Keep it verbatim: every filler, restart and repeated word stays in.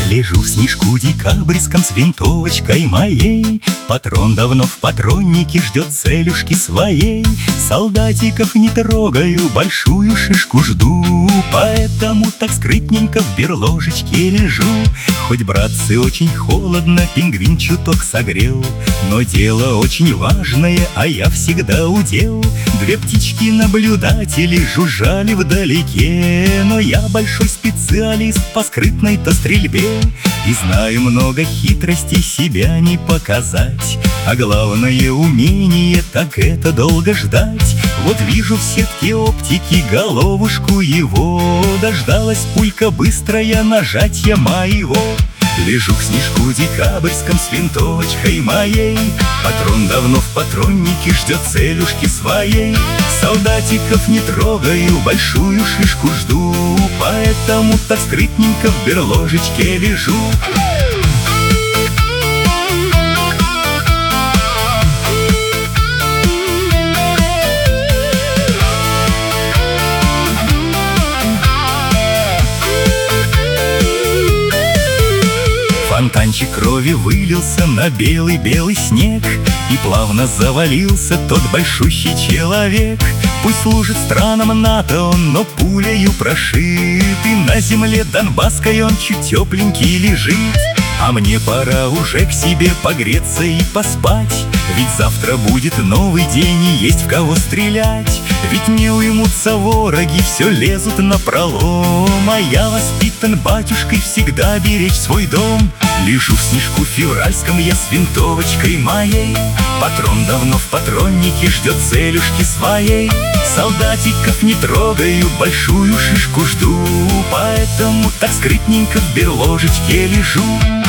Лежу в снежку декабрьском с винтовочкой моей. Патрон давно в патроннике ждет целюшки своей. Солдатиков не трогаю, большую шишку жду, поэтому так скрытненько в берложечке лежу. Хоть, братцы, очень холодно, пингвин чуток согрел, но дело очень важное, а я всегда удел. Две птички-наблюдатели жужжали вдалеке, но я большой специалист по скрытной-то стрельбе и знаю много хитростей себя не показать. А главное умение, так это долго ждать. Вот вижу в сетке оптики головушку его, дождалась пулька быстрая нажатья моего. Лежу к снежку декабрьском с винтовочкой моей. Патрон давно в патроннике ждет целюшки своей. Солдатиков не трогаю, большую шишку жду, поэтому так скрытненько в берложечке лежу. Фонтанчик крови вылился на белый-белый снег, и плавно завалился тот большущий человек. Пусть служит странам НАТО он, но пулею прошит, и на земле донбасской он чуть тепленький лежит. А мне пора уже к себе погреться и поспать, ведь завтра будет новый день и есть в кого стрелять. Ведь не уймутся вороги, все лезут напролом, а я воспитан батюшкой всегда беречь свой дом. Лежу в снежку февральском я с винтовочкой моей. Патрон давно в патроннике ждет целюшки своей. Солдатиков не трогаю, большую шишку жду, поэтому так скрытненько в берложечке лежу.